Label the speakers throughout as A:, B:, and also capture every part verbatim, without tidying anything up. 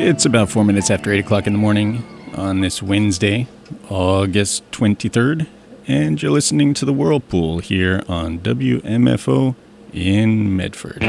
A: It's about four minutes after eight o'clock in the morning on this Wednesday, August twenty-third, and you're listening to The Whirlpool here on W M F O in Medford.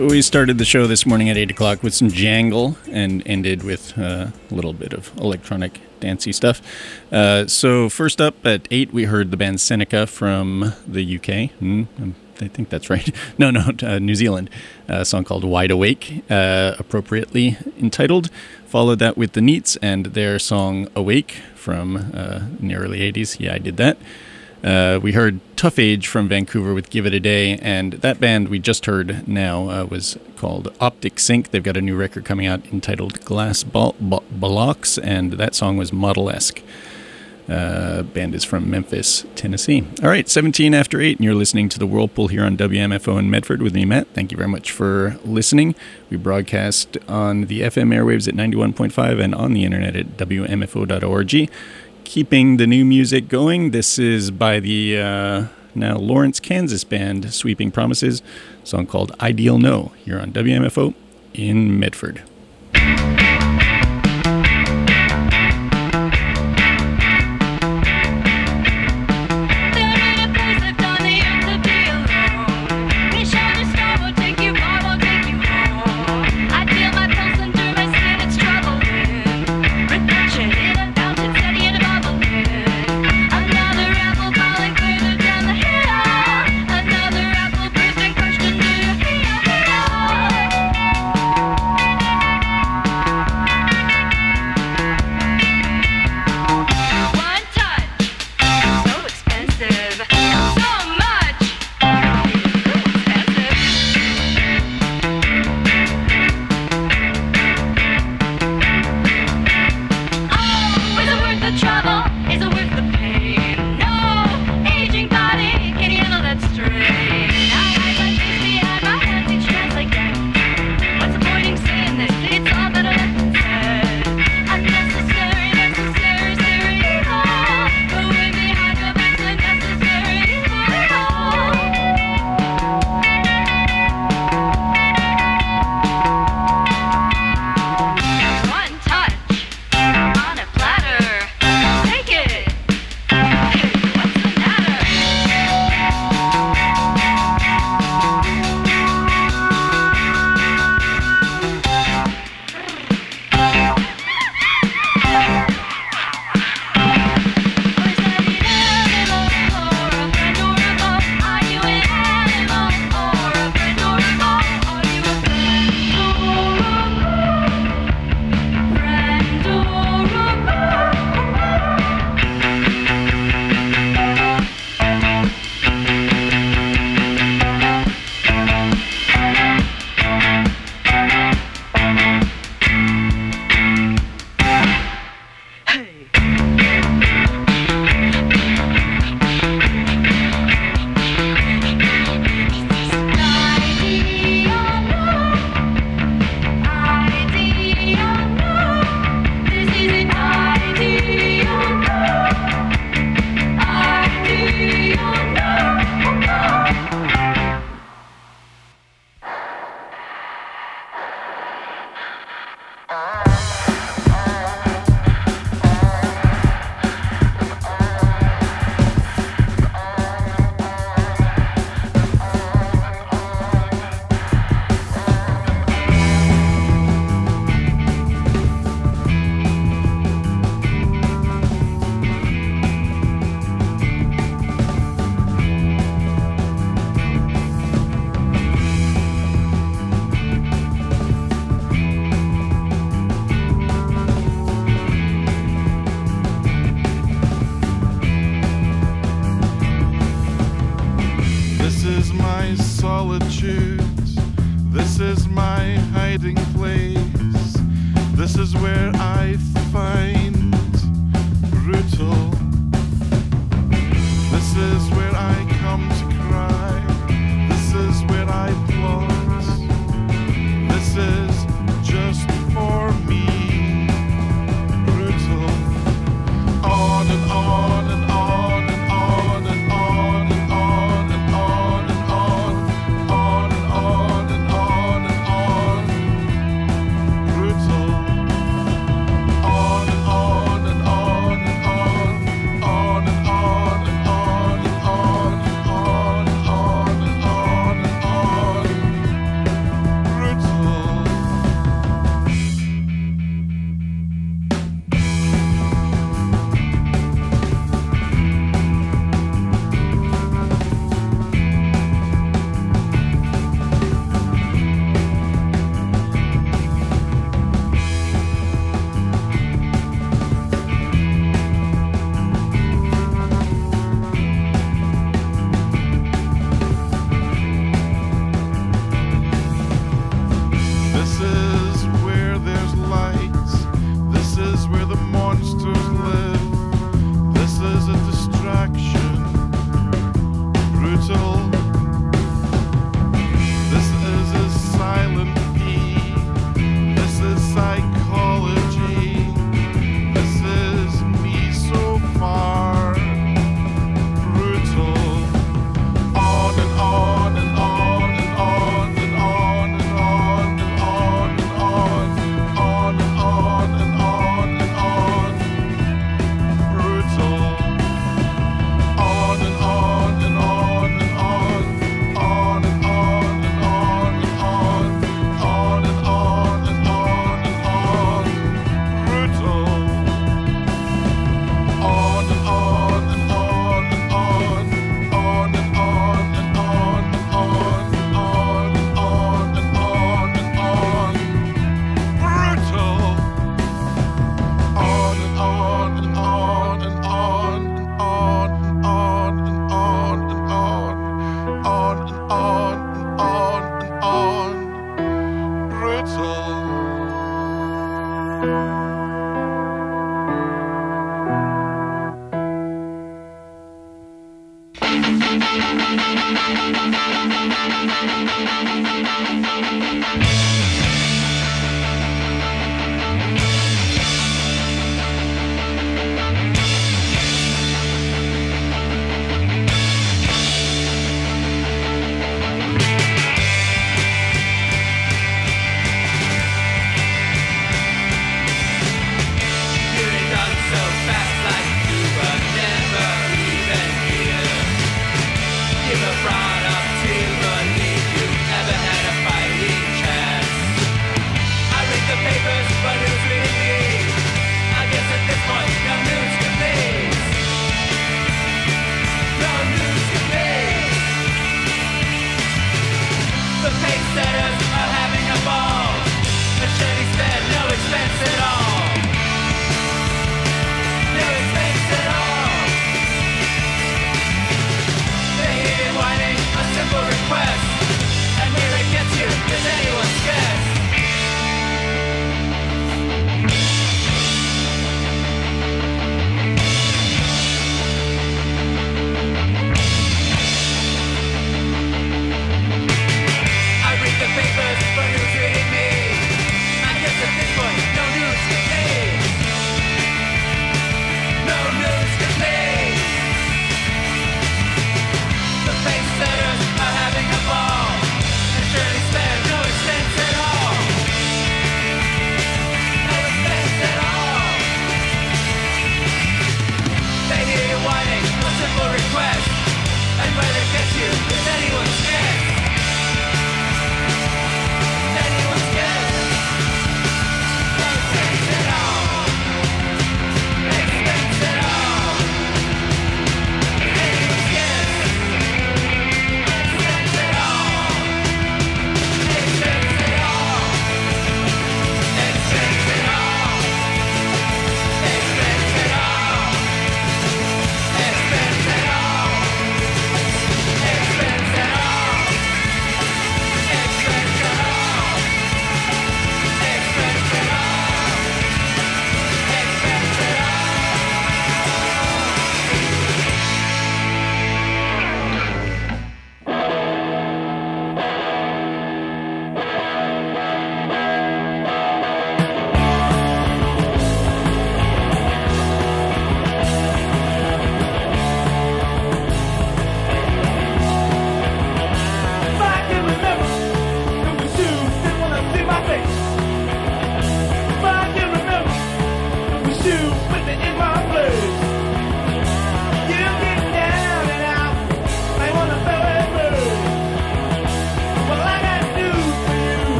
A: We started the show this morning at eight o'clock with some jangle and ended with uh, a little bit of electronic dancey stuff. Uh, so first up at eight, we heard the band Seneca from the U K. Mm, I think that's right. No, no, uh, New Zealand. A song called Wide Awake, uh, appropriately entitled. Followed that with the Neats and their song Awake from uh, in the early eighties. Yeah, I did that. Uh, we heard Tough Age from Vancouver with Give It a Day, and that band we just heard now uh, was called Optic Sync. They've got a new record coming out entitled Glass Ball- Ball- Blocks, and that song was Model-esque. Uh, band is from Memphis, Tennessee. All right, seventeen after eight, and you're listening to The Whirlpool here on W M F O in Medford with me, Matt. Thank you very much for listening. We broadcast on the F M airwaves at ninety-one point five and on the internet at W M F O dot org. Keeping the new music going, this is by the uh, now Lawrence, Kansas band Sweeping Promises, a song called Ideal No, here on W M F O in Medford.
B: On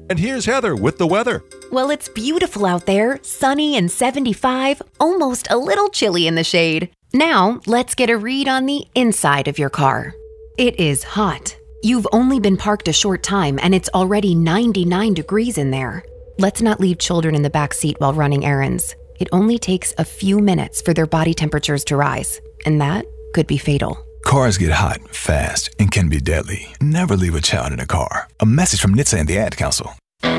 B: And here's Heather with the weather.
C: Well, it's beautiful out there, sunny and seventy-five, almost a little chilly in the shade. Now, let's get a read on the inside of your car. It is hot. You've only been parked a short time and it's already ninety-nine degrees in there. Let's not leave children in the back seat while running errands. It only takes a few minutes for their body temperatures to rise, and that could be fatal.
D: Cars get hot, fast, and can be deadly. Never leave a child in a car. A message from N H T S A and the Ad Council.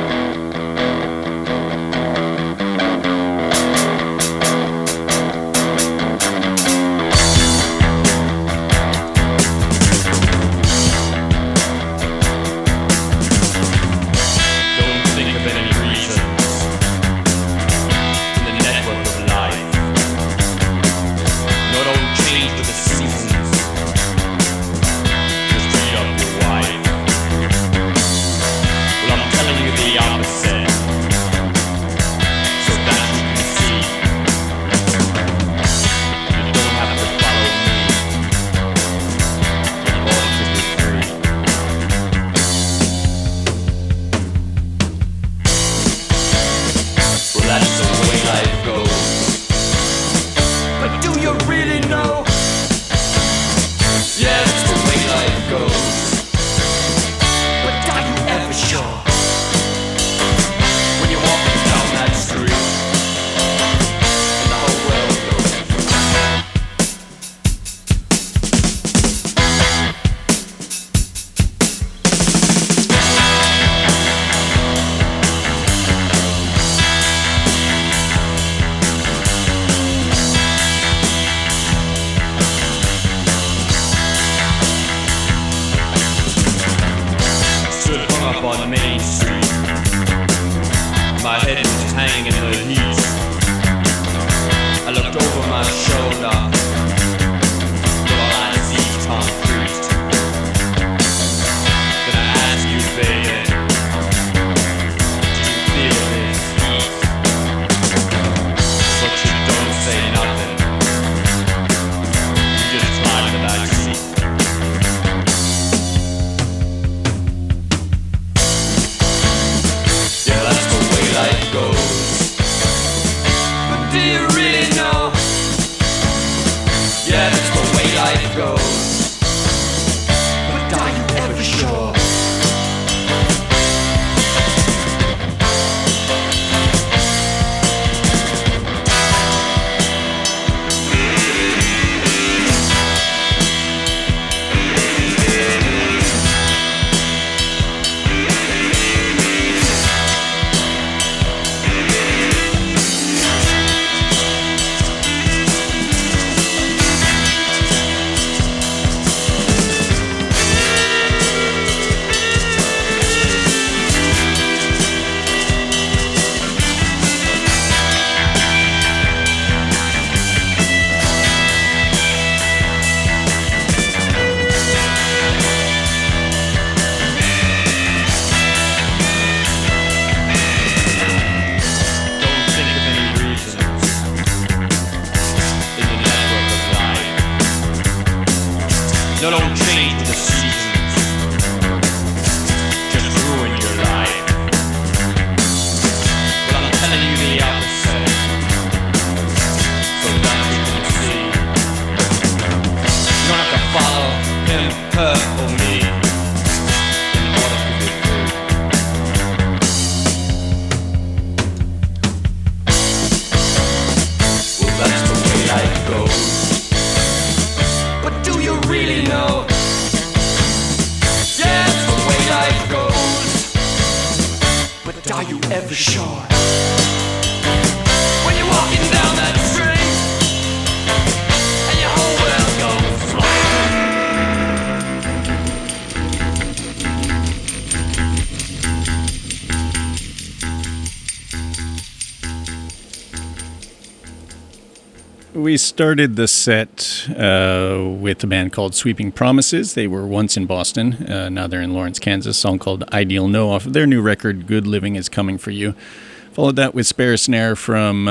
A: We started the set uh, with a band called Sweeping Promises. They were once in Boston. Uh, now they're in Lawrence, Kansas. A song called Ideal No off of their new record, Good Living Is Coming For You. Followed that with Spare Snare from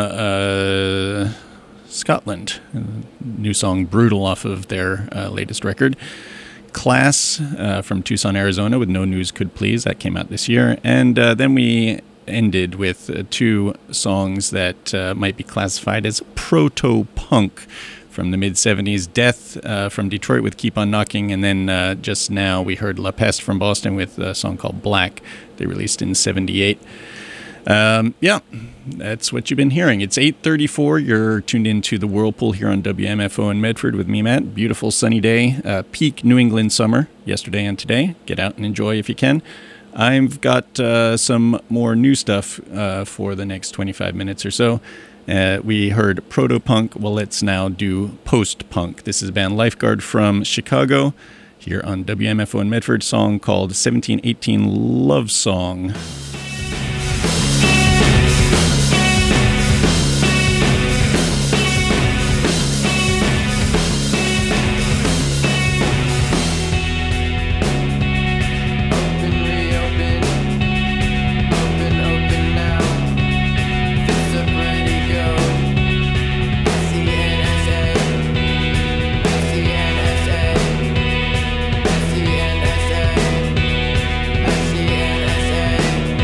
A: uh, Scotland. A new song, Brutal, off of their uh, latest record. Class uh, from Tucson, Arizona with No News Could Please. That came out this year. And uh, then we ended with uh, two songs that uh, might be classified as proto-punk from the mid-seventies. Death uh, from Detroit with Keep On Knocking. And then uh, just now we heard La Peste from Boston with a song called Black. They released in seventy-eight. Um, yeah, that's what you've been hearing. It's eight thirty-four. You're tuned into the Whirlpool here on W M F O in Medford with me, Matt. Beautiful sunny day, uh, peak New England summer yesterday and today. Get out and enjoy if you can. I've got uh, some more new stuff uh, for the next twenty-five minutes or so. Uh, we heard proto-punk. Well, let's now do post-punk. This is a band Lifeguard from Chicago here on W M F O in Medford, song called seventeen eighteen Love Song.
B: S C N S A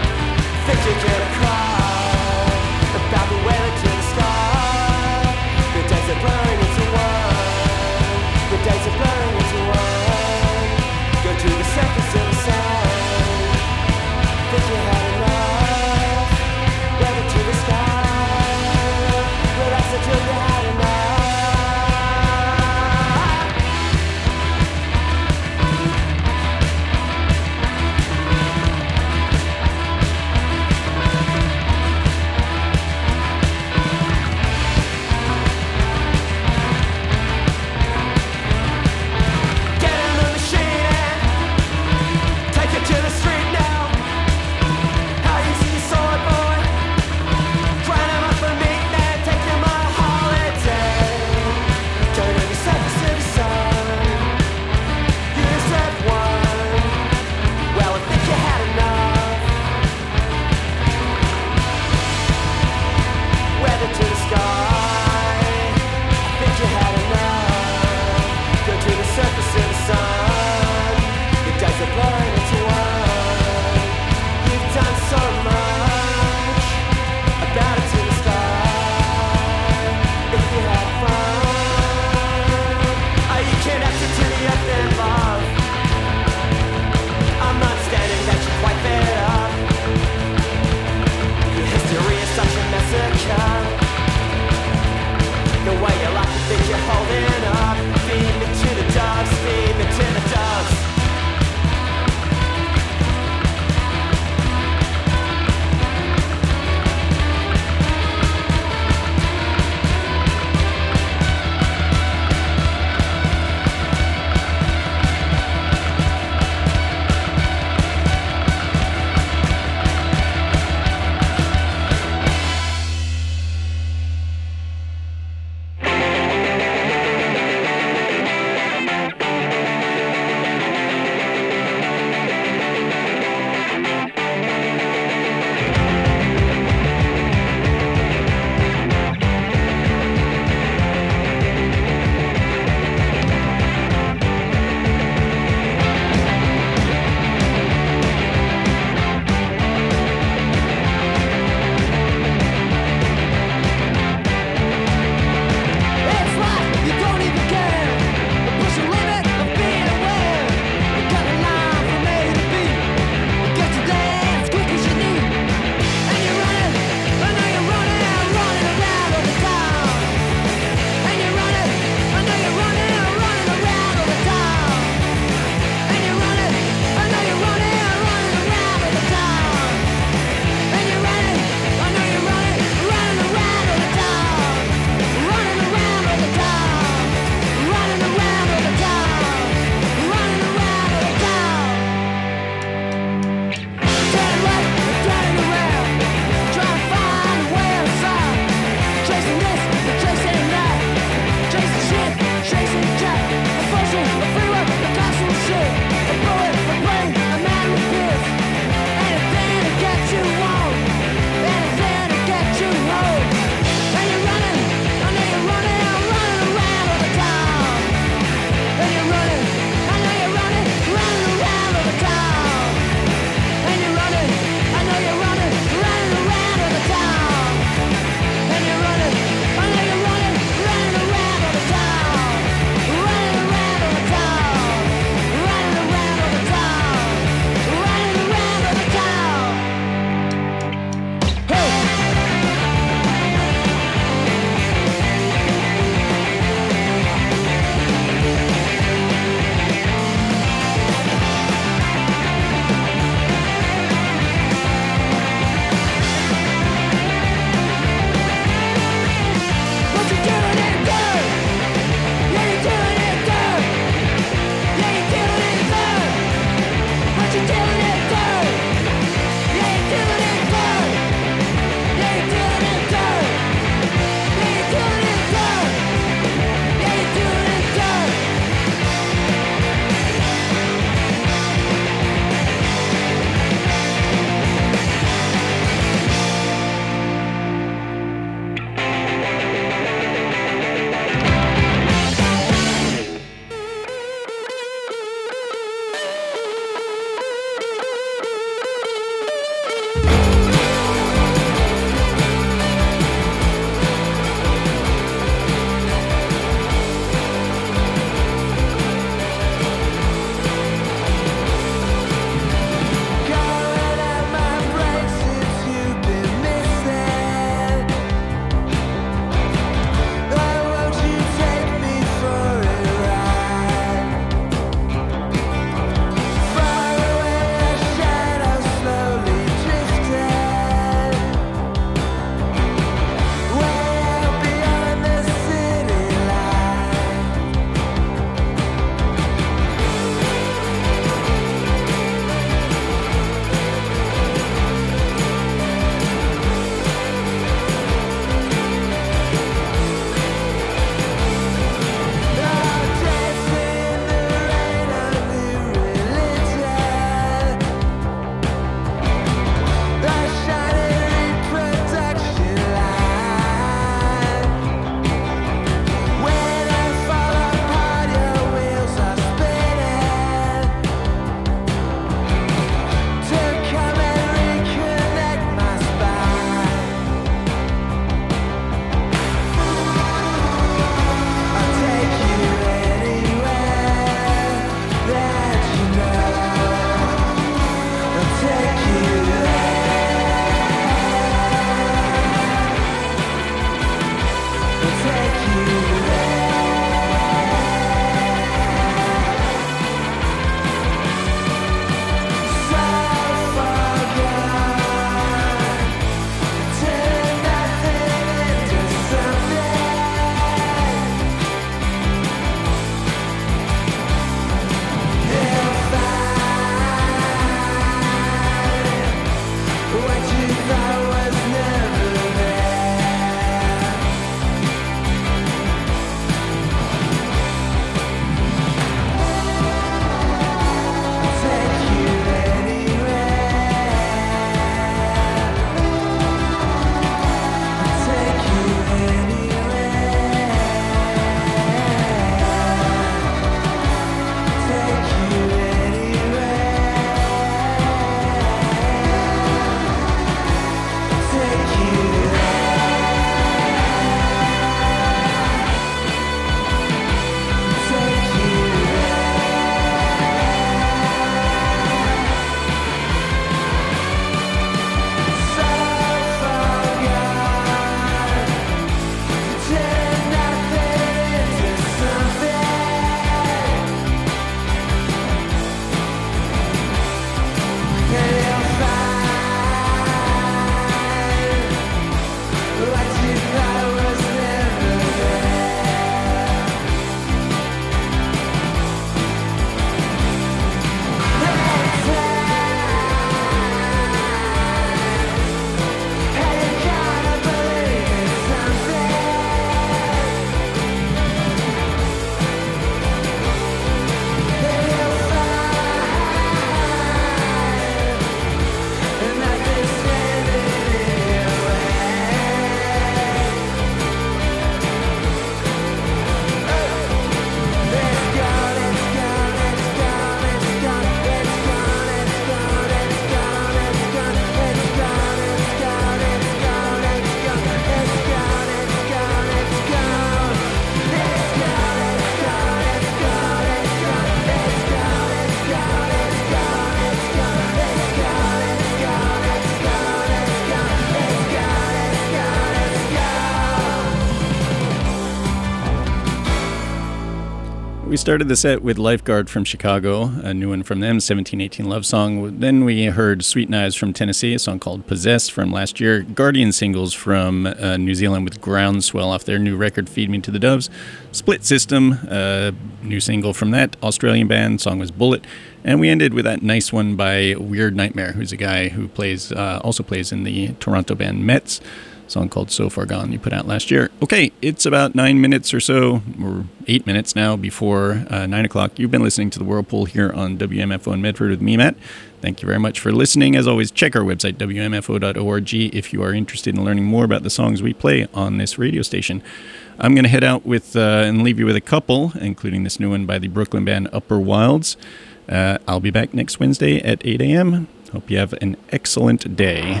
A: We started the set with Lifeguard from Chicago, a new one from them, seventeen eighteen Love Song. Then we heard Sweet Knives from Tennessee, a song called Possessed from last year. Guardian Singles from uh, New Zealand with Groundswell off their new record, Feed Me to the Doves. Split System, a uh, new single from that Australian band, song was Bullet. And we ended with that nice one by Weird Nightmare, who's a guy who plays uh, also plays in the Toronto band Mets. Song called So Far Gone you put out last year. Okay, it's about nine minutes or so, or eight minutes now before uh, nine o'clock. You've been listening to The Whirlpool here on W M F O in Medford with me, Matt. Thank you very much for listening. As always, check our website, W M F O dot org, if you are interested in learning more about the songs we play on this radio station. I'm going to head out with uh, and leave you with a couple, including this new one by the Brooklyn band Upper Wilds. Uh, I'll be back next Wednesday at eight a.m. Hope you have an excellent day.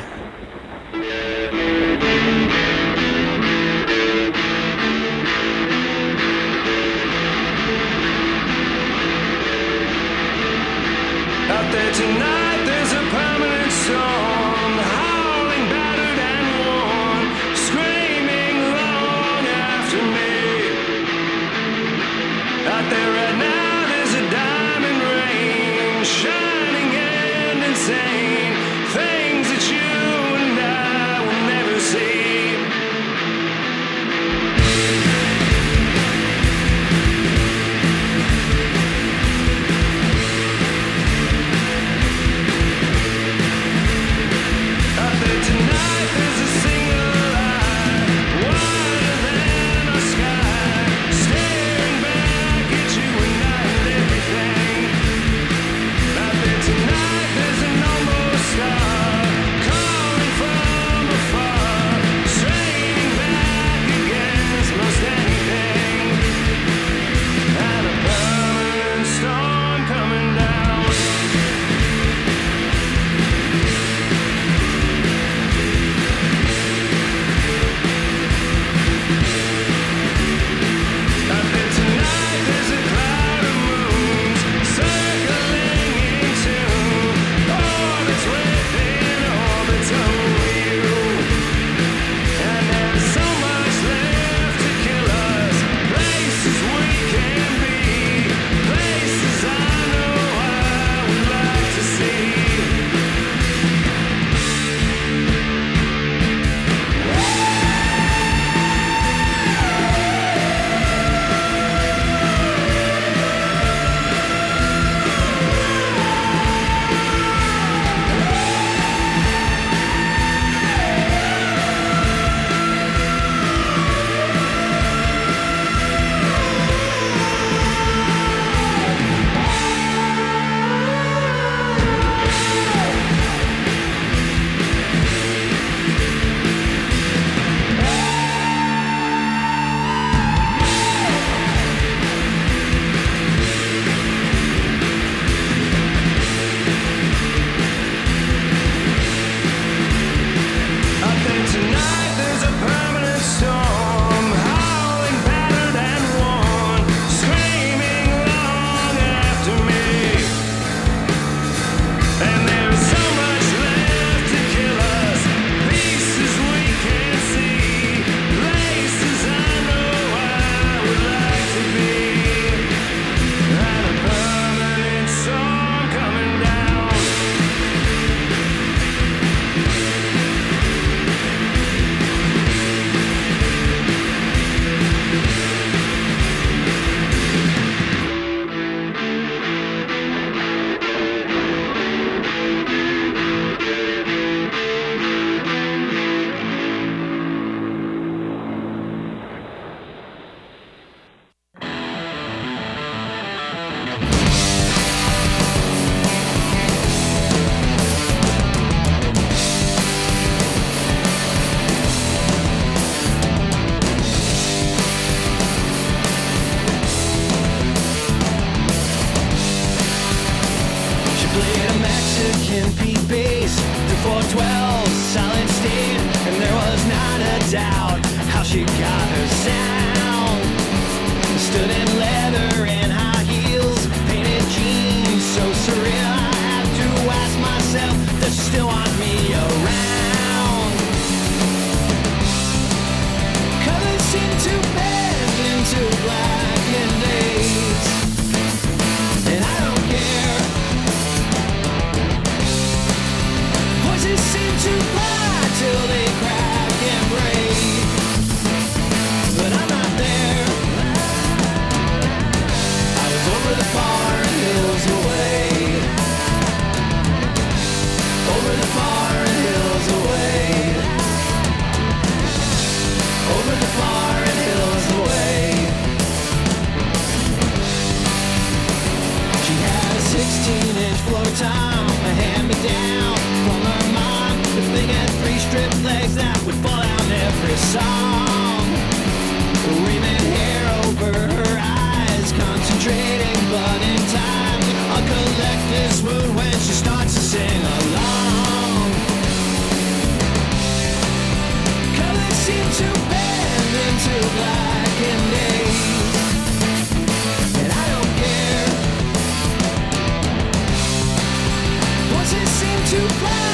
B: Out there tonight, there's a permanent storm, howling, battered and worn, screaming long after me. Out there right now, there's a diamond rain, shining and insane, things that you and I will never see. Voices seem to fly till they crack and break, but I'm not there. I was over the foreign hills away, over the foreign hills away, over the foreign hills away. She had a sixteen inch floor tom, a hand-me-down from her mom. The thing had three stripped legs that would fall out every song. Raven hair over her eyes, concentrating but in time. A collector's mood when she starts to sing along. Colors seem to bend into black and days, and I don't care. Voices seem to fly